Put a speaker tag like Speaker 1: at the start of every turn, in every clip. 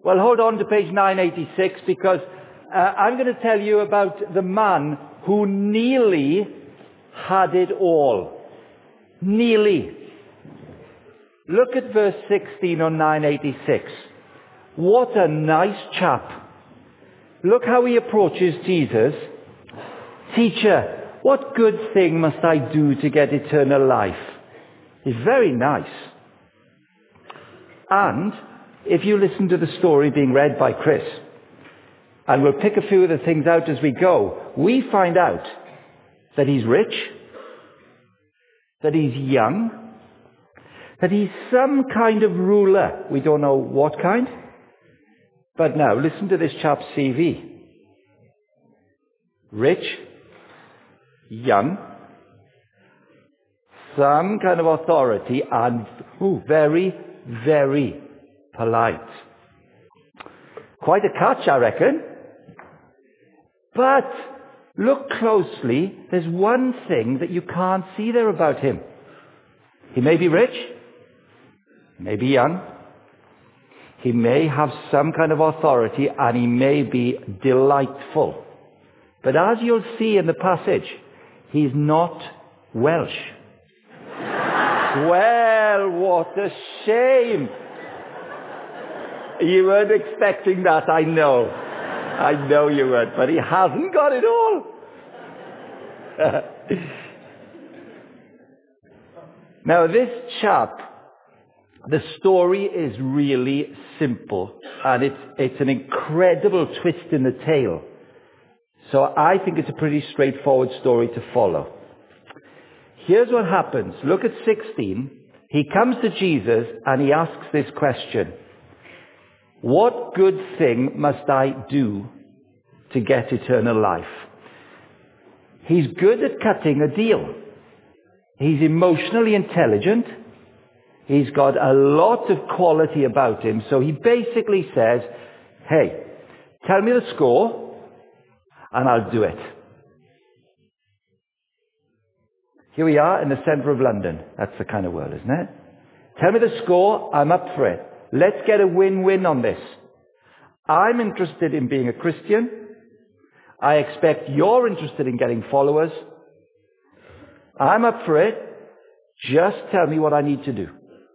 Speaker 1: Well, hold on to page 986 because I'm going to tell you about the man who nearly had it all. Nearly. Look at verse 16 on 986. What a nice chap. Look how he approaches Jesus. Teacher, what good thing must I do to get eternal life? It's very nice. And if you listen to the story being read by Chris, and we'll pick a few of the things out as we go, we find out that he's rich, that he's young, that he's some kind of ruler. We don't know what kind. But now, listen to this chap's CV. Rich, young, some kind of authority, and very, very polite. Quite a catch, I reckon. But look closely. There's one thing that you can't see there about him. He may be rich, he may be young, he may have some kind of authority, and he may be delightful. But as you'll see in the passage, he's not Welsh. Well, what a shame. You weren't expecting that, I know. I know you weren't, but he hasn't got it all. Now, this chap, the story is really simple, and it's an incredible twist in the tale. So I think it's a pretty straightforward story to follow. Here's what happens. Look at 16. He comes to Jesus and he asks this question. What good thing must I do to get eternal life? He's good at cutting a deal. He's emotionally intelligent. He's got a lot of quality about him. So he basically says, hey, tell me the score and I'll do it. Here we are in the centre of London. That's the kind of world, isn't it? Tell me the score, I'm up for it. Let's get a win-win on this. I'm interested in being a Christian. I expect you're interested in getting followers. I'm up for it. Just tell me what I need to do.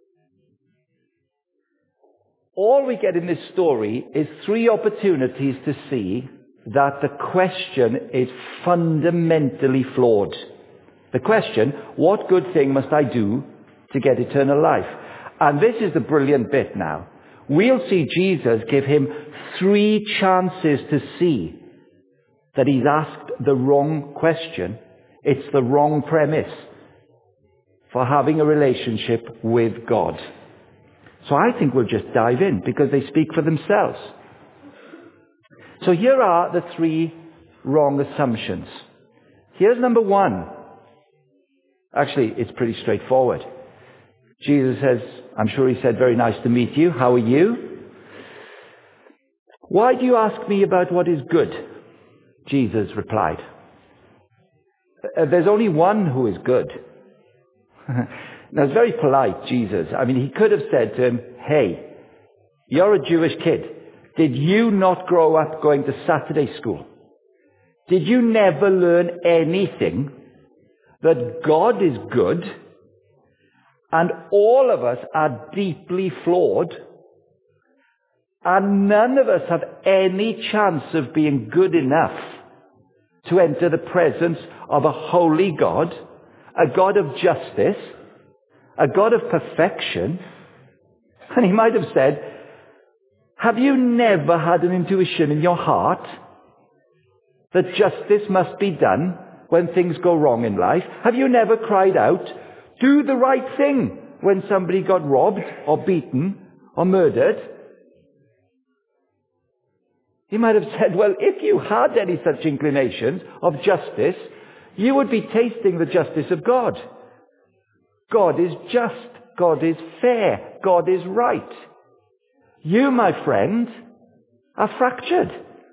Speaker 1: All we get in this story is 3 opportunities to see that the question is fundamentally flawed. The question, what good thing must I do to get eternal life? And this is the brilliant bit now. We'll see Jesus give him 3 chances to see that he's asked the wrong question. It's the wrong premise for having a relationship with God. So I think we'll just dive in because they speak for themselves. So here are the 3 wrong assumptions. Here's number 1. Actually, it's pretty straightforward. Jesus says, I'm sure he said, very nice to meet you. How are you? Why do you ask me about what is good? Jesus replied. There's only one who is good. Now, it's very polite, Jesus. I mean, he could have said to him, hey, you're a Jewish kid. Did you not grow up going to Saturday school? Did you never learn anything that God is good and all of us are deeply flawed and none of us have any chance of being good enough to enter the presence of a holy God, a God of justice, a God of perfection? And he might have said, have you never had an intuition in your heart that justice must be done when things go wrong in life? Have you never cried out, do the right thing when somebody got robbed or beaten or murdered? He might have said, well, if you had any such inclinations of justice, you would be tasting the justice of God. God is just. God is fair. God is right. You, my friend, are fractured.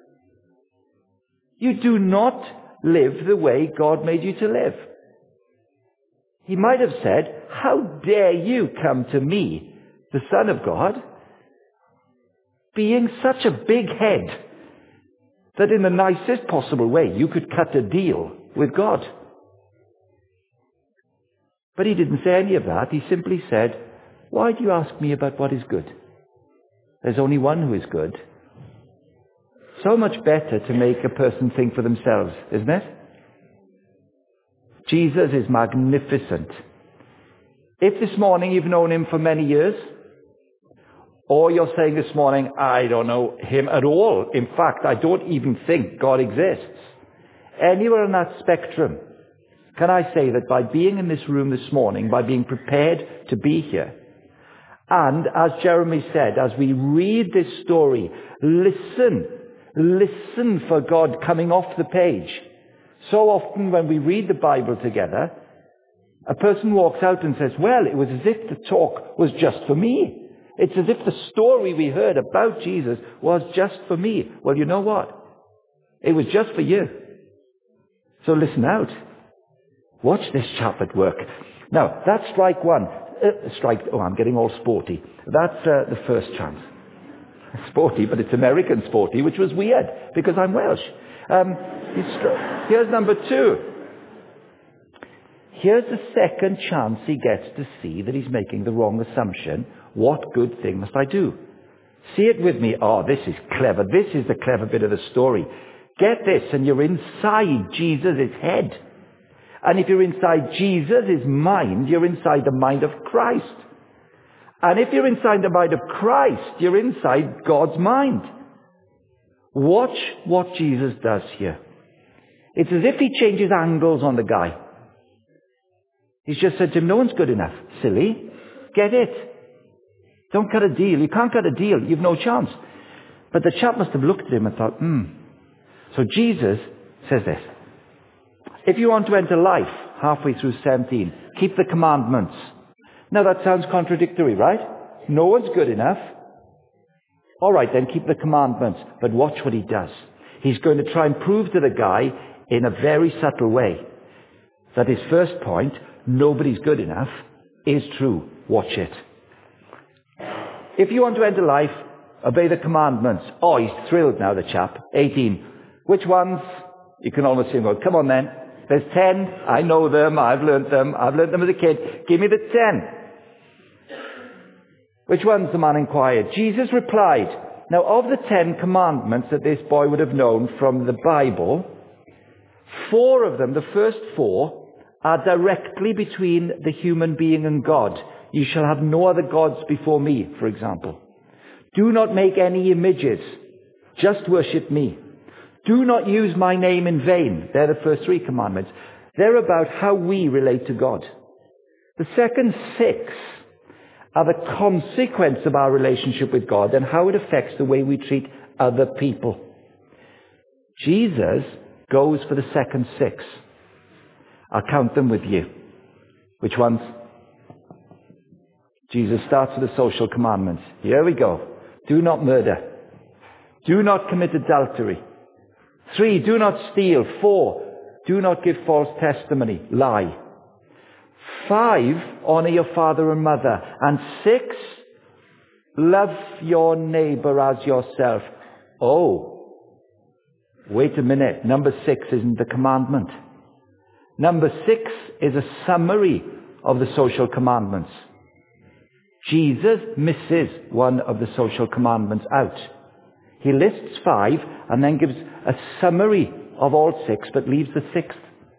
Speaker 1: You do not live the way God made you to live. He might have said, how dare you come to me, the Son of God? being such a big head that in the nicest possible way you could cut a deal with God. But he didn't say any of that. He simply said, why do you ask me about what is good? There's only one who is good. So much better to make a person think for themselves, isn't it? Jesus is magnificent. If this morning you've known him for many years, or you're saying this morning, I don't know him at all. In fact, I don't even think God exists. Anywhere on that spectrum, can I say that by being in this room this morning, by being prepared to be here, and as Jeremy said, as we read this story, listen for God coming off the page. So often when we read the Bible together, a person walks out and says, well, it was as if the talk was just for me. It's as if the story we heard about Jesus was just for me. Well, you know what? It was just for you. So listen out. Watch this chap at work. Now, that's strike one. I'm getting all sporty. That's the first chance. Sporty, but it's American sporty, which was weird, because I'm Welsh. Here's number two. Here's the second chance he gets to see that he's making the wrong assumption. What good thing must I do? See it with me. Oh, this is clever. This is the clever bit of the story. Get this, and you're inside Jesus' head. And if you're inside Jesus' mind, you're inside the mind of Christ. And if you're inside the mind of Christ, you're inside God's mind. Watch what Jesus does here. It's as if he changes angles on the guy. He's just said to him, no one's good enough. Silly. Get it. Don't cut a deal. You can't cut a deal. You've no chance. But the chap must have looked at him and thought, So Jesus says this. If you want to enter life, halfway through 17, keep the commandments. Now that sounds contradictory, right? No one's good enough. All right, then keep the commandments. But watch what he does. He's going to try and prove to the guy in a very subtle way that his first point, nobody's good enough, is true. Watch it. If you want to enter life, obey the commandments. Oh, he's thrilled now, the chap. 18. Which ones? You can almost see him go, come on then. There's 10. I know them. I've learnt them. I've learnt them as a kid. Give me the 10. Which ones? The man inquired. Jesus replied, now of the 10 commandments that this boy would have known from the Bible, 4 of them, the first 4, are directly between the human being and God. You shall have no other gods before me, for example. Do not make any images. Just worship me. Do not use my name in vain. They're the first 3 commandments. They're about how we relate to God. The second 6 are the consequence of our relationship with God and how it affects the way we treat other people. Jesus goes for the second 6. I'll count them with you. Which ones? Jesus starts with the social commandments. Here we go. Do not murder. Do not commit adultery. 3, do not steal. 4, do not give false testimony, lie. 5, honor your father and mother. And 6, love your neighbor as yourself. Oh, wait a minute. Number 6 isn't the commandment. Number 6 is a summary of the social commandments. Jesus misses one of the social commandments out. He lists 5 and then gives a summary of all 6, but leaves the 6th.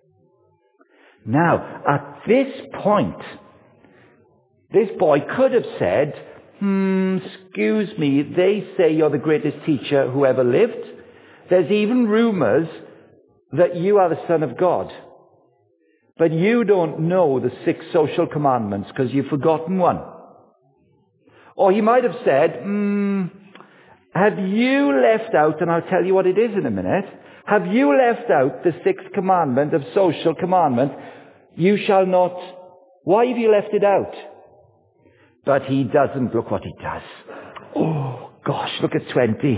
Speaker 1: Now, at this point, this boy could have said, excuse me, they say you're the greatest teacher who ever lived. There's even rumors that you are the Son of God. But you don't know the 6 social commandments because you've forgotten one. Or he might have said, have you left out, and I'll tell you what it is in a minute, have you left out the 6th commandment of social commandment? You shall not. Why have you left it out? But he doesn't. Look what he does. Oh, gosh, look at 20.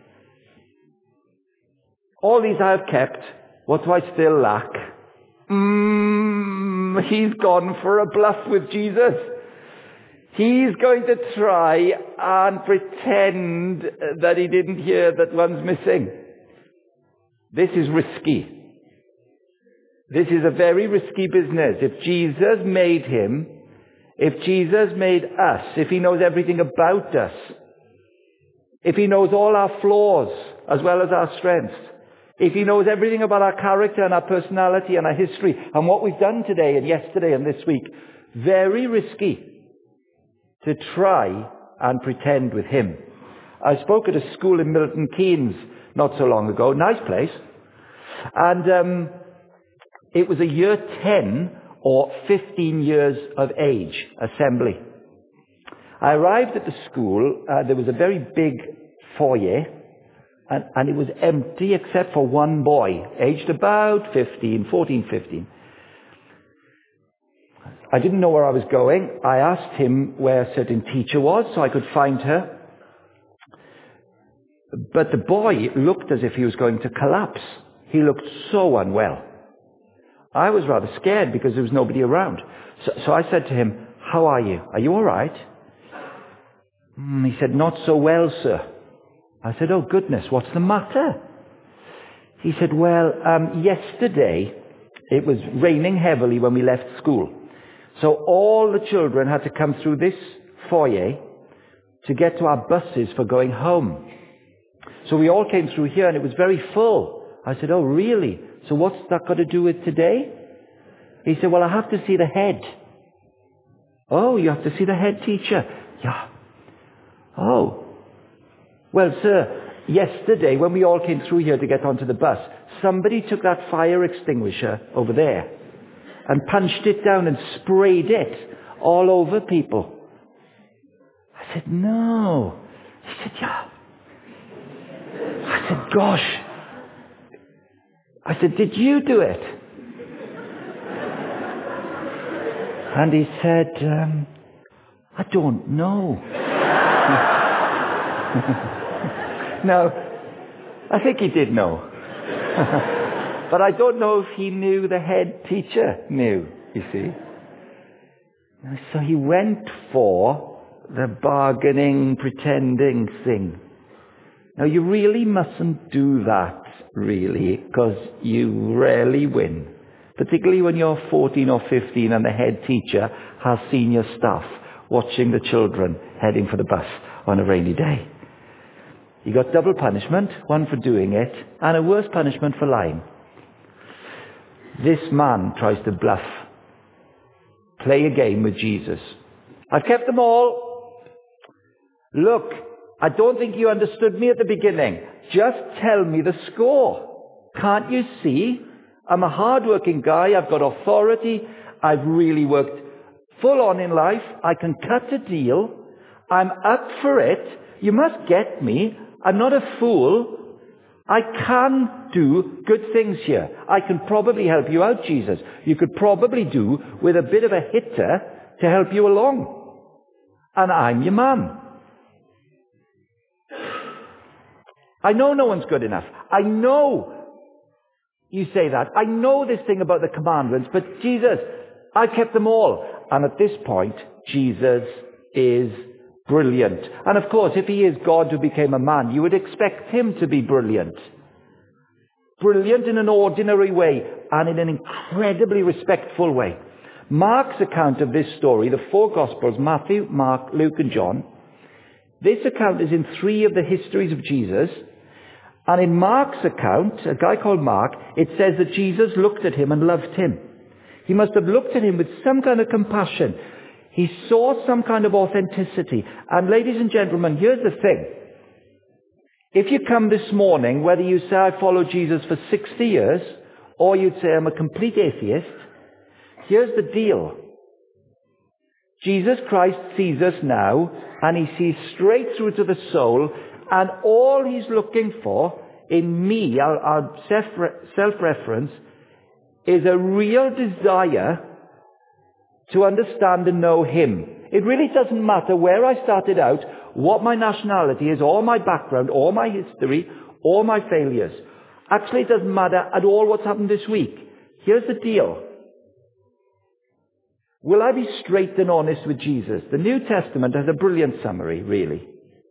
Speaker 1: All these I have kept. What do I still lack? He's gone for a bluff with Jesus. He's going to try and pretend that he didn't hear that one's missing. This is risky. This is a very risky business. If Jesus made him, if Jesus made us, if he knows everything about us, if he knows all our flaws as well as our strengths, if he knows everything about our character and our personality and our history and what we've done today and yesterday and this week, very risky to try and pretend with him. I spoke at a school in Milton Keynes not so long ago, nice place, and it was a year 10 or 15 years of age assembly. I arrived at the school, there was a very big foyer, and it was empty except for one boy, aged about 14, 15. I didn't know where I was going. I asked him where a certain teacher was so I could find her. But the boy looked as if he was going to collapse. He looked so unwell. I was rather scared because there was nobody around. So I said to him, "How are you? Are you all right?" He said, "Not so well, sir." I said, "Oh, goodness, what's the matter?" He said, "Well, yesterday it was raining heavily when we left school. So all the children had to come through this foyer to get to our buses for going home. So we all came through here and it was very full." I said, "Oh, really? So what's that got to do with today?" He said, "Well, I have to see the head." "Oh, you have to see the head teacher?" "Yeah." "Oh. Well, sir, yesterday when we all came through here to get onto the bus, somebody took that fire extinguisher over there and punched it down and sprayed it all over people." I said, "No." He said, "Yeah." I said, "Gosh." I said, "Did you do it?" And he said, "I don't know." Now, I think he did know. But I don't know if he knew the head teacher knew, you see. So he went for the bargaining, pretending thing. Now, you really mustn't do that, really, because you rarely win. Particularly when you're 14 or 15 and the head teacher has senior staff watching the children heading for the bus on a rainy day. You got double punishment, one for doing it, and a worse punishment for lying. This man tries to bluff, play a game with Jesus. "I've kept them all. Look, I don't think you understood me at the beginning. Just tell me the score. Can't you see? I'm a hard-working guy. I've got authority. I've really worked full on in life. I can cut a deal. I'm up for it. You must get me. I'm not a fool. I can do good things here. I can probably help you out, Jesus. You could probably do with a bit of a hitter to help you along. And I'm your man. I know no one's good enough. I know you say that. I know this thing about the commandments, but Jesus, I kept them all." And at this point, Jesus is brilliant. And of course, if he is God who became a man, you would expect him to be brilliant. Brilliant in an ordinary way and in an incredibly respectful way. Mark's account of this story, the four Gospels, Matthew, Mark, Luke and John, this account is in 3 of the histories of Jesus. And in Mark's account, a guy called Mark, it says that Jesus looked at him and loved him. He must have looked at him with some kind of compassion. He saw some kind of authenticity. And ladies and gentlemen, here's the thing. If you come this morning, whether you say I follow Jesus for 60 years, or you'd say I'm a complete atheist, here's the deal. Jesus Christ sees us now, and he sees straight through to the soul, and all he's looking for in me, our self-reference, is a real desire to understand and know him. It really doesn't matter where I started out, what my nationality is, or my background, or my history, or my failures. Actually, it doesn't matter at all what's happened this week. Here's the deal. Will I be straight and honest with Jesus? The New Testament has a brilliant summary, really.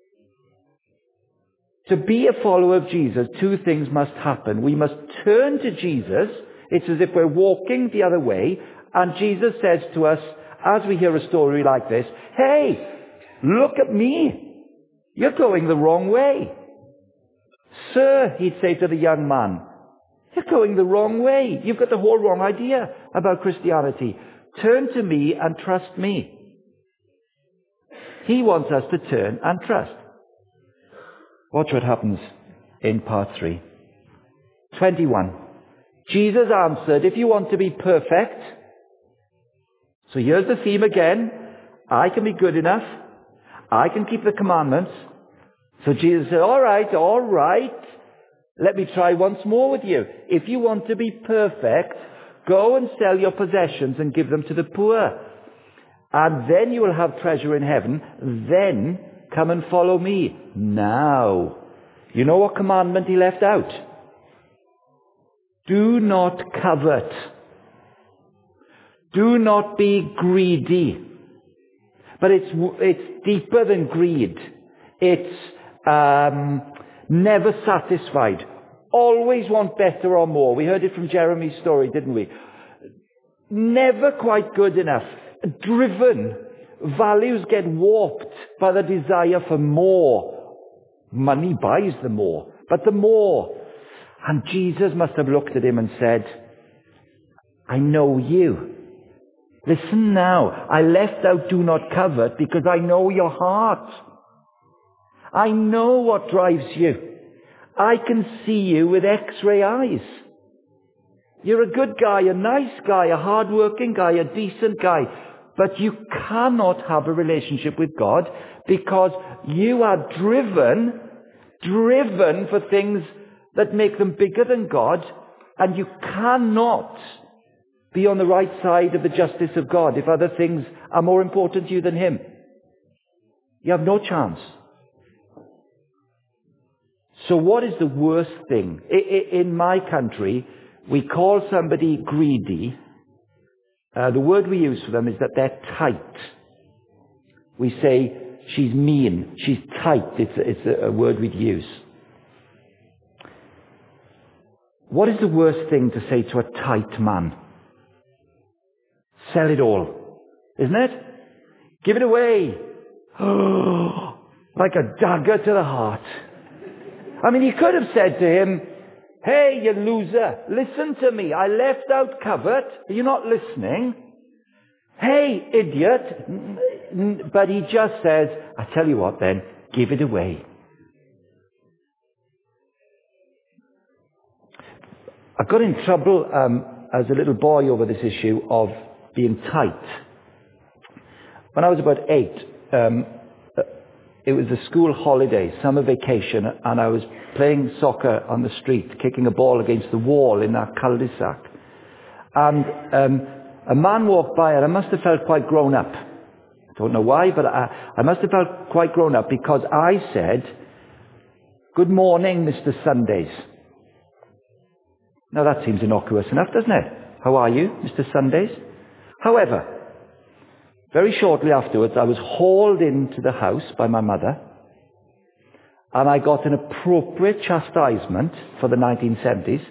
Speaker 1: To be a follower of Jesus, two things must happen. We must turn to Jesus. It's as if we're walking the other way, and Jesus says to us, as we hear a story like this, hey, look at me. You're going the wrong way. Sir, he'd say to the young man, you're going the wrong way. You've got the whole wrong idea about Christianity. Turn to me and trust me. He wants us to turn and trust. Watch what happens in part 3. 21. Jesus answered, if you want to be perfect, so here's the theme again. I can be good enough. I can keep the commandments. So Jesus said, all right. Let me try once more with you. If you want to be perfect, go and sell your possessions and give them to the poor. And then you will have treasure in heaven. Then come and follow me. Now, you know what commandment he left out? Do not covet. Do not be greedy. But it's deeper than greed. It's never satisfied. Always want better or more. We heard it from Jeremy's story, didn't we? Never quite good enough. Driven. Values get warped by the desire for more. Money buys the more, but the more. And Jesus must have looked at him and said, I know you. Listen now, I left out do not covet because I know your heart. I know what drives you. I can see you with X-ray eyes. You're a good guy, a nice guy, a hard-working guy, a decent guy. But you cannot have a relationship with God because you are driven for things that make them bigger than God, and you cannot be on the right side of the justice of God if other things are more important to you than Him. You have no chance. So what is the worst thing? In my country, we call somebody greedy. The word we use for them is that they're tight. We say, she's mean, she's tight. It's a word we'd use. What is the worst thing to say to a tight man? Sell it all, isn't it? Give it away. Like a dagger to the heart. I mean, he could have said to him, hey, you loser, listen to me. I left out covet. Are you not listening? Hey, idiot. But he just says, I tell you what then, give it away. I got in trouble as a little boy over this issue of being tight. When I was about 8, it was a school holiday, summer vacation, and I was playing soccer on the street, kicking a ball against the wall in our cul-de-sac. And a man walked by, and I must have felt quite grown up. I don't know why, but I must have felt quite grown up because I said, good morning, Mr. Sundays. Now that seems innocuous enough, doesn't it? How are you, Mr. Sundays? However, very shortly afterwards, I was hauled into the house by my mother, and I got an appropriate chastisement for the 1970s.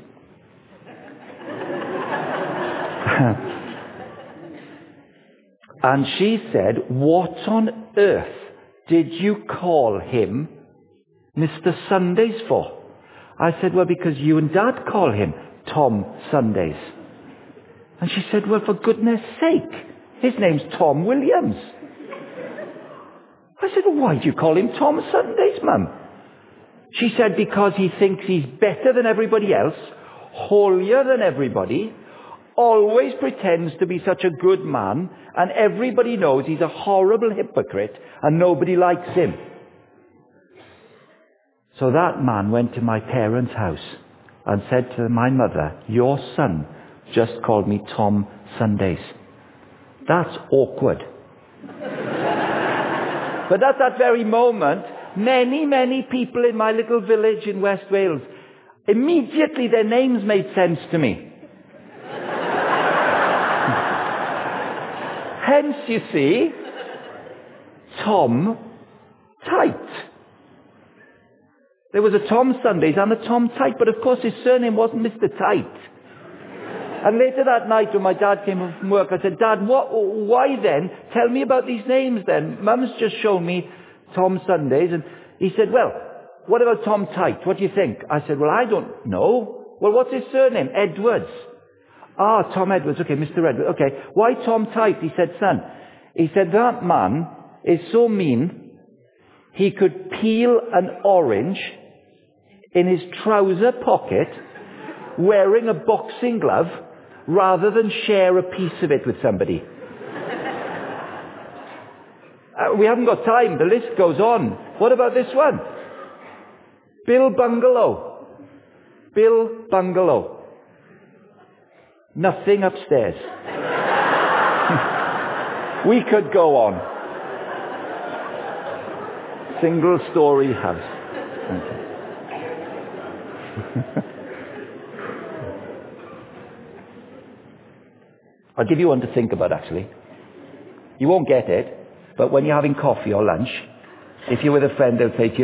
Speaker 1: And she said, what on earth did you call him Mr. Sundays for? I said, well, because you and Dad call him Tom Sundays. And she said, well, for goodness sake, his name's Tom Williams. I said, well, why do you call him Tom Sundays, Mum? She said, because he thinks he's better than everybody else, holier than everybody, always pretends to be such a good man, and everybody knows he's a horrible hypocrite, and nobody likes him. So that man went to my parents' house and said to my mother, your son just called me Tom Sundays. That's awkward. But at that very moment, many people in my little village in West Wales, immediately their names made sense to me. Hence, you see, Tom Tight. There was a Tom Sundays and a Tom Tight, but of course his surname wasn't Mr. Tight. And later that night when my dad came home from work, I said, Dad, why then? Tell me about these names then. Mum's just shown me Tom Sundays. And he said, well, what about Tom Tight? What do you think? I said, well, I don't know. Well, what's his surname? Edwards. Ah, Tom Edwards. Okay, Mr. Edwards. Okay, why Tom Tight? He said, son, he said, that man is so mean, he could peel an orange in his trouser pocket wearing a boxing glove rather than share a piece of it with somebody. We haven't got time. The list goes on. What about this one? Bill Bungalow. Bill Bungalow. Nothing upstairs. We could go on. Single-story house. I'll give you one to think about, actually. You won't get it, but when you're having coffee or lunch, if you're with a friend, they'll say to you,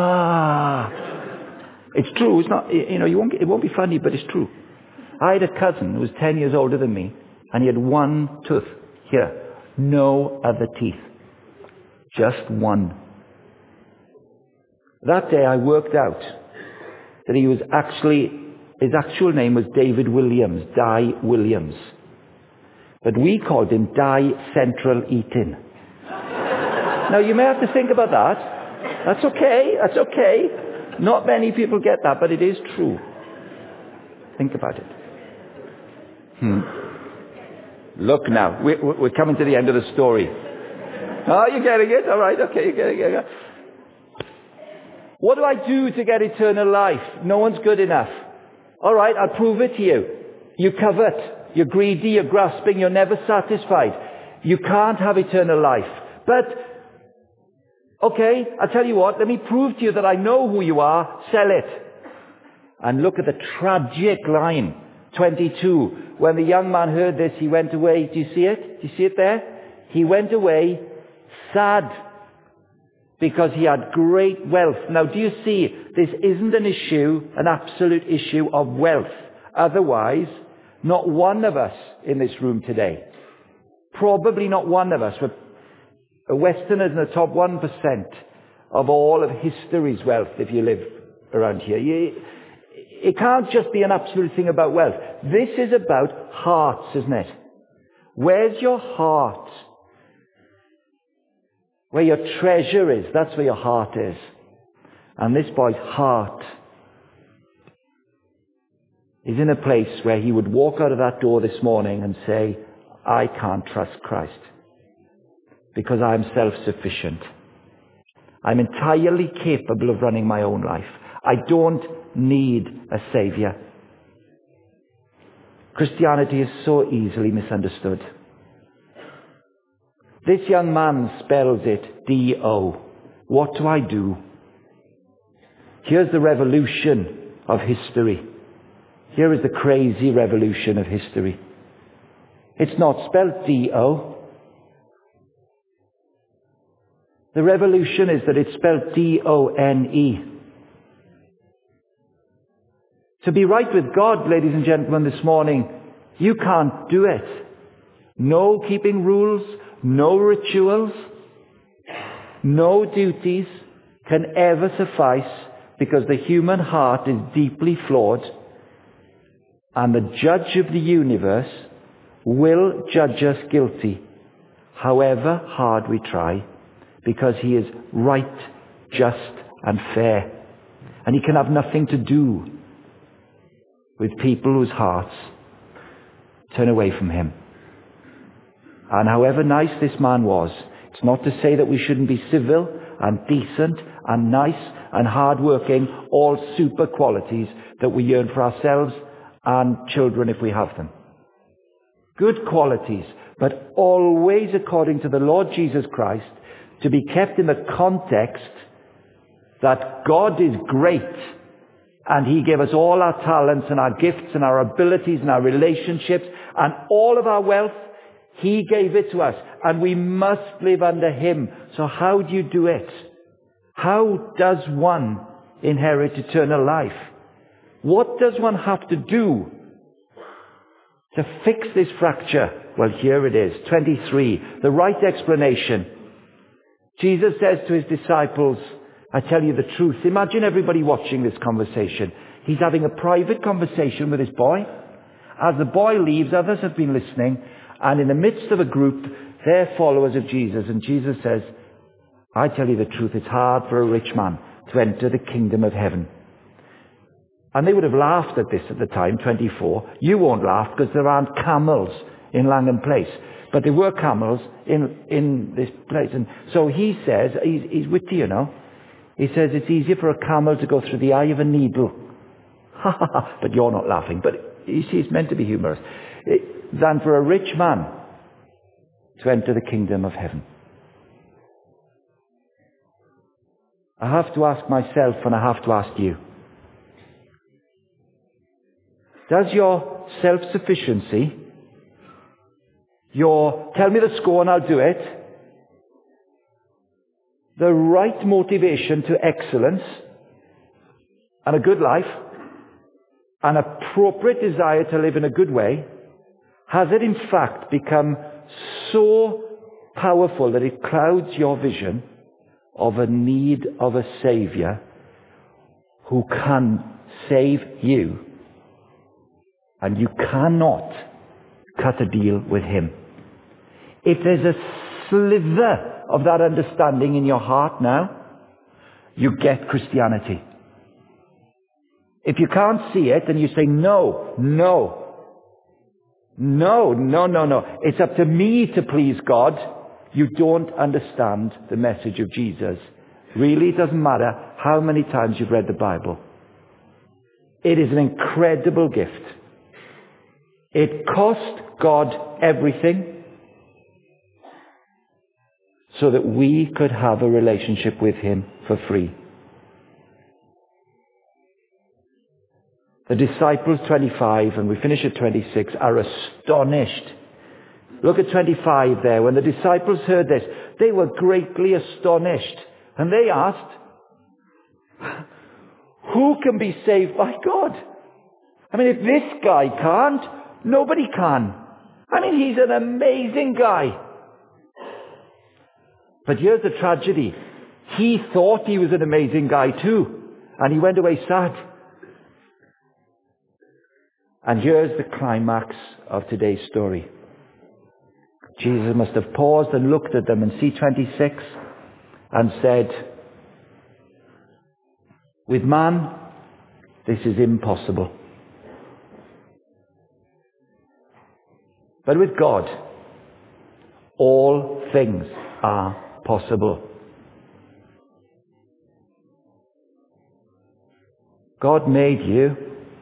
Speaker 1: it's true. It's not, it won't be funny, but it's true. I had a cousin who was 10 years older than me, and he had one tooth here. No other teeth. Just one. That day I worked out that his actual name was David Williams, Di Williams. But we called him Di Central Eating. Now you may have to think about that. That's okay. Not many people get that, but it is true. Think about it. Look now, we're coming to the end of the story. Oh, you're getting it? All right, okay, you're getting it. What do I do to get eternal life? No one's good enough. All right, I'll prove it to you. You covet. You're greedy, you're grasping, you're never satisfied. You can't have eternal life. But, okay, I'll tell you what, let me prove to you that I know who you are. Sell it. And look at the tragic line, 22. When the young man heard this, he went away. Do you see it? Do you see it there? He went away sad because he had great wealth. Now, do you see, this isn't an issue, an absolute issue of wealth. Otherwise, not one of us in this room today, probably not one of us, we're Westerners in the top 1% of all of history's wealth if you live around here. It can't just be an absolute thing about wealth. This is about hearts, isn't it? Where's your heart? Where your treasure is, that's where your heart is. And this boy's heart is in a place where he would walk out of that door this morning and say, I can't trust Christ because I'm self-sufficient. I'm entirely capable of running my own life. I don't need a savior. Christianity is so easily misunderstood. This young man spells it D-O. What do I do? Here's the revolution of history. Here is the crazy revolution of history. It's not spelled D-O. The revolution is that it's spelled D-O-N-E. To be right with God, ladies and gentlemen, this morning, you can't do it. No keeping rules, no rituals, no duties can ever suffice because the human heart is deeply flawed. And the judge of the universe will judge us guilty, however hard we try, because he is right, just, and fair. And he can have nothing to do with people whose hearts turn away from him. And however nice this man was, it's not to say that we shouldn't be civil and decent and nice and hard-working, all super qualities that we yearn for ourselves and children if we have them. Good qualities, but always according to the Lord Jesus Christ, to be kept in the context that God is great and he gave us all our talents and our gifts and our abilities and our relationships and all of our wealth. He gave it to us, and we must live under Him. So how do you do it? How does one inherit eternal life? What does one have to do to fix this fracture? Well, here it is, 23, the right explanation. Jesus says to His disciples, I tell you the truth. Imagine everybody watching this conversation. He's having a private conversation with his boy. As the boy leaves, others have been listening, and in the midst of a group, they're followers of Jesus. And Jesus says, I tell you the truth, it's hard for a rich man to enter the kingdom of heaven. And they would have laughed at this at the time, 24. You won't laugh because there aren't camels in Langham Place. But there were camels in this place. And so he says, he's witty, you know. He says it's easier for a camel to go through the eye of a needle. But you're not laughing. But you see, it's meant to be humorous. Than for a rich man to enter the kingdom of heaven. I have to ask myself, and I have to ask you. Does your self-sufficiency, your tell me the score and I'll do it, the right motivation to excellence and a good life, an appropriate desire to live in a good way, has it in fact become so powerful that it clouds your vision of a need of a Saviour who can save you, and you cannot cut a deal with Him? If there's a slither of that understanding in your heart now, you get Christianity. If you can't see it, then you say, no. It's up to me to please God. You don't understand the message of Jesus. Really, it doesn't matter how many times you've read the Bible. It is an incredible gift. It cost God everything so that we could have a relationship with Him for free. The disciples, 25, and we finish at 26, are astonished. Look at 25 there. When the disciples heard this, they were greatly astonished. And they asked, who can be saved by God? I mean, if this guy can't, nobody can. I mean, he's an amazing guy. But here's the tragedy. He thought he was an amazing guy too. And he went away sad. And here's the climax of today's story. Jesus must have paused and looked at them in C26 and said, with man, this is impossible. But with God, all things are possible. God made you.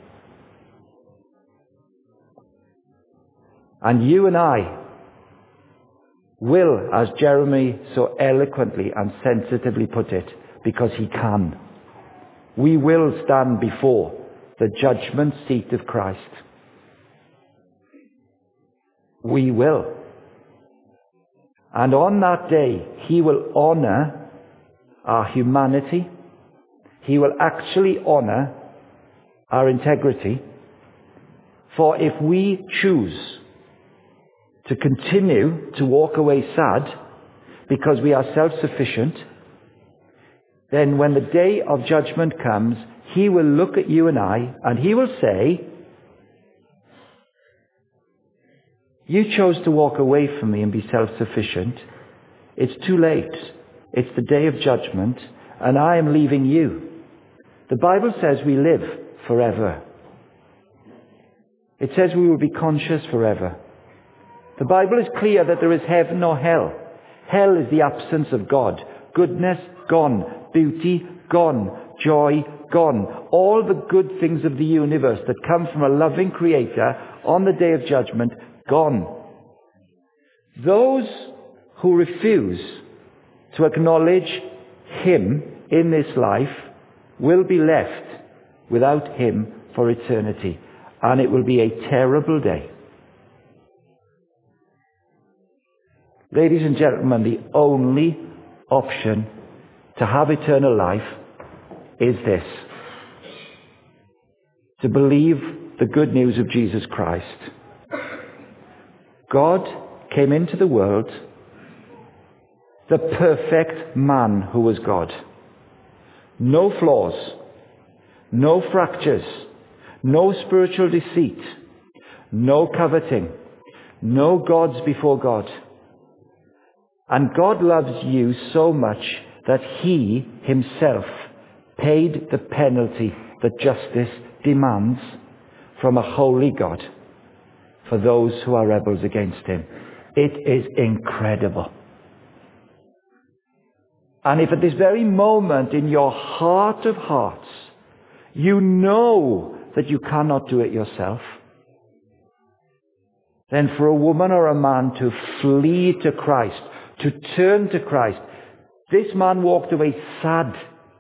Speaker 1: And you and I will, as Jeremy so eloquently and sensitively put it, because he can, we will stand before the judgment seat of Christ. We will. And on that day, He will honor our humanity. He will actually honor our integrity. For if we choose to continue to walk away sad because we are self-sufficient, then when the day of judgment comes, He will look at you and I, and He will say, you chose to walk away from me and be self-sufficient. It's too late. It's the day of judgment, and I am leaving you. The Bible says we live forever. It says we will be conscious forever. The Bible is clear that there is heaven or hell. Hell is the absence of God. Goodness, gone. Beauty, gone. Joy, gone. All the good things of the universe that come from a loving Creator on the day of judgment, gone. Those who refuse to acknowledge Him in this life will be left without Him for eternity. And it will be a terrible day. Ladies and gentlemen, the only option to have eternal life is this: to believe the good news of Jesus Christ. God came into the world, the perfect man who was God. No flaws, no fractures, no spiritual deceit, no coveting, no gods before God. And God loves you so much that he himself paid the penalty that justice demands from a holy God for those who are rebels against him. It is incredible. And if at this very moment in your heart of hearts you know that you cannot do it yourself, then for a woman or a man to flee to Christ, to turn to Christ. This man walked away sad.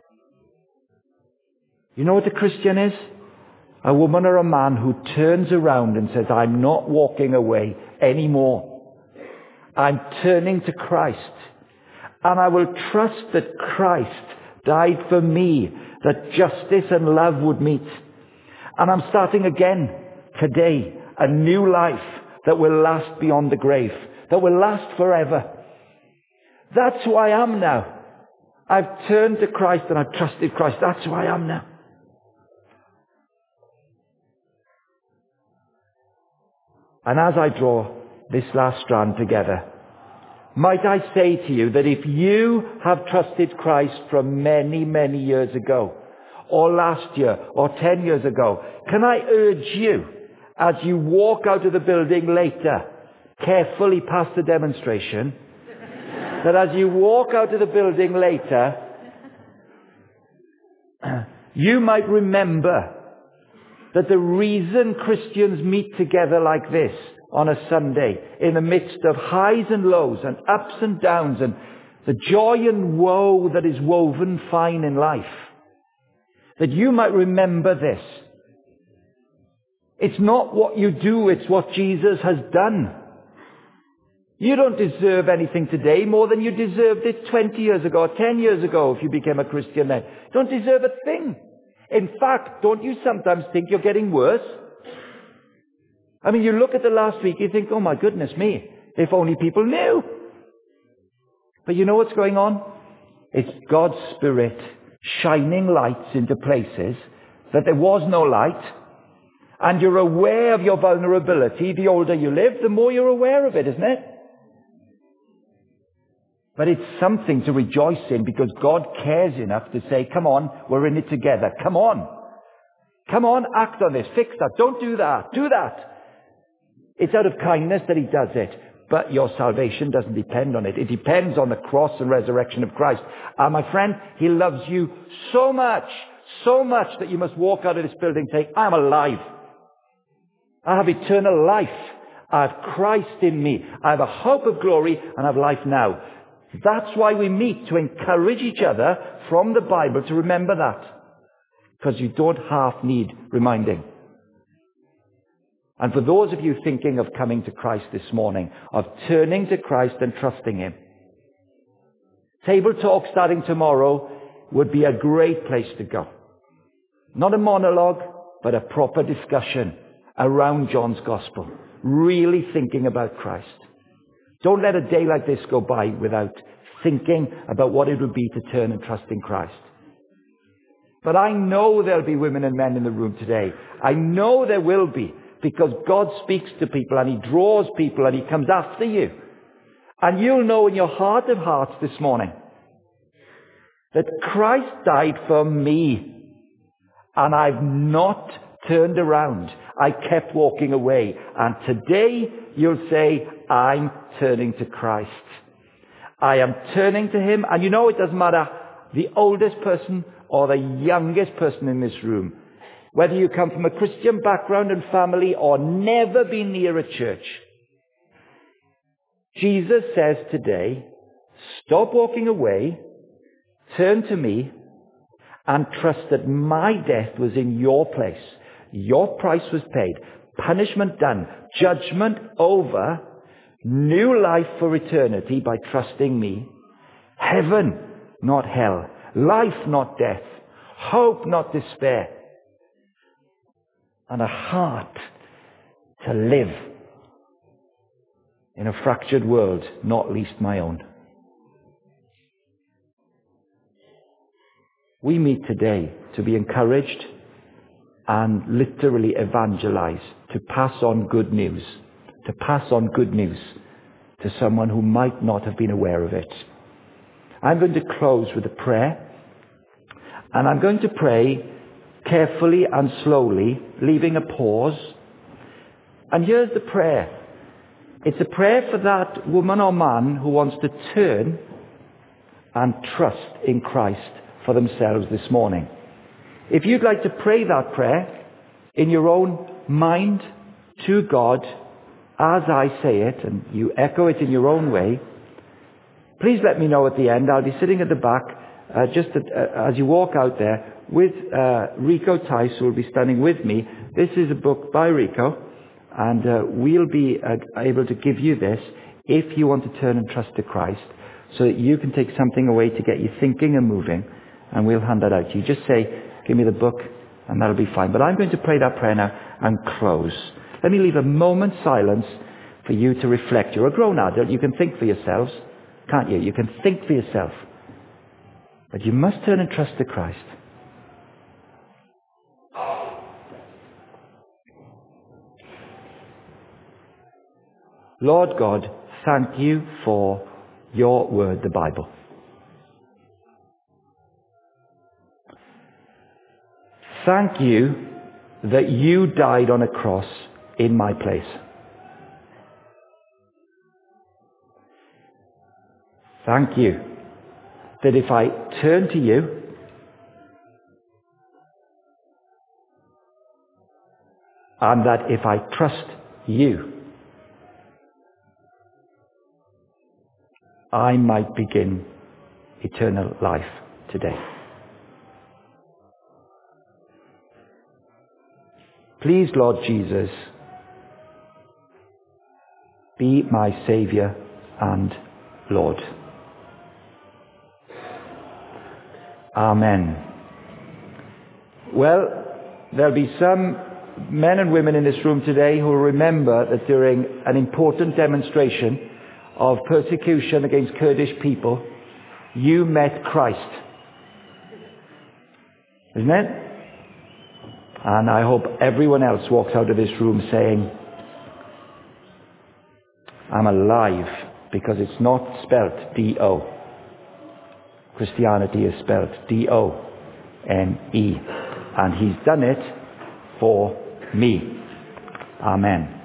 Speaker 1: You know what a Christian is? A woman or a man who turns around and says, I'm not walking away anymore. I'm turning to Christ. And I will trust that Christ died for me, that justice and love would meet. And I'm starting again today, a new life that will last beyond the grave, that will last forever. That's who I am now. I've turned to Christ and I've trusted Christ. That's who I am now. And as I draw this last strand together, might I say to you that if you have trusted Christ from many, many years ago, or last year, or 10 years ago, can I urge you, as you walk out of the building later, carefully past the demonstration, that as you walk out of the building later, you might remember that the reason Christians meet together like this on a Sunday, in the midst of highs and lows and ups and downs and the joy and woe that is woven fine in life, that you might remember this. It's not what you do, it's what Jesus has done. You don't deserve anything today more than you deserved it 20 years ago, or 10 years ago if you became a Christian then. You don't deserve a thing. In fact, don't you sometimes think you're getting worse? I mean, you look at the last week, you think, oh my goodness me, if only people knew. But you know what's going on? It's God's Spirit shining lights into places that there was no light. And you're aware of your vulnerability. The older you live, the more you're aware of it, isn't it? But it's something to rejoice in, because God cares enough to say, come on, we're in it together. Come on. Come on, act on this. Fix that. Don't do that. Do that. It's out of kindness that he does it. But your salvation doesn't depend on it. It depends on the cross and resurrection of Christ. And my friend, he loves you so much that you must walk out of this building saying, I'm alive. I have eternal life. I have Christ in me. I have a hope of glory and I have life now. That's why we meet, to encourage each other from the Bible to remember that. Because you don't half need reminding. And for those of you thinking of coming to Christ this morning, of turning to Christ and trusting him, Table Talk starting tomorrow would be a great place to go. Not a monologue, but a proper discussion around John's Gospel. Really thinking about Christ. Don't let a day like this go by without thinking about what it would be to turn and trust in Christ. But I know there'll be women and men in the room today. I know there will be, because God speaks to people and he draws people and he comes after you. And you'll know in your heart of hearts this morning that Christ died for me and I've not turned around. I kept walking away. And today you'll say, I'm turning to Christ. I am turning to him. And you know, it doesn't matter the oldest person or the youngest person in this room. Whether you come from a Christian background and family or never been near a church. Jesus says today, stop walking away, turn to me, and trust that my death was in your place. Your price was paid. Punishment done. Judgment over. new life for eternity by trusting me, heaven, not hell, life, not death, hope, not despair, and a heart to live in a fractured world, not least my own. We meet today to be encouraged and literally evangelize, to pass on good news, to someone who might not have been aware of it. I'm going to close with a prayer, and I'm going to pray carefully and slowly, leaving a pause. And here's the prayer. It's a prayer for that woman or man who wants to turn and trust in Christ for themselves this morning. If you'd like to pray that prayer in your own mind to God as I say it, and you echo it in your own way, please let me know at the end. I'll be sitting at the back as you walk out there with Rico Tice, who will be standing with me. This is a book by Rico, and we'll be able to give you this if you want to turn and trust to Christ, so that you can take something away to get you thinking and moving, and we'll hand that out to you. Just say, give me the book, and that'll be fine. But I'm going to pray that prayer now and close. Let me leave a moment's silence for you to reflect. You're a grown adult. You can think for yourselves, can't you? You can think for yourself. But you must turn and trust to Christ. Lord God, thank you for your word, the Bible. Thank you that you died on a cross in my place. Thank you that if I turn to you, and that if I trust you, I might begin eternal life today. Please, Lord Jesus, be my Saviour and Lord. Amen. Well, there'll be some men and women in this room today who will remember that during an important demonstration of persecution against Kurdish people, you met Christ. Isn't it? And I hope everyone else walks out of this room saying, I'm alive, because it's not spelt D-O. Christianity is spelt D-O-N-E. And he's done it for me. Amen.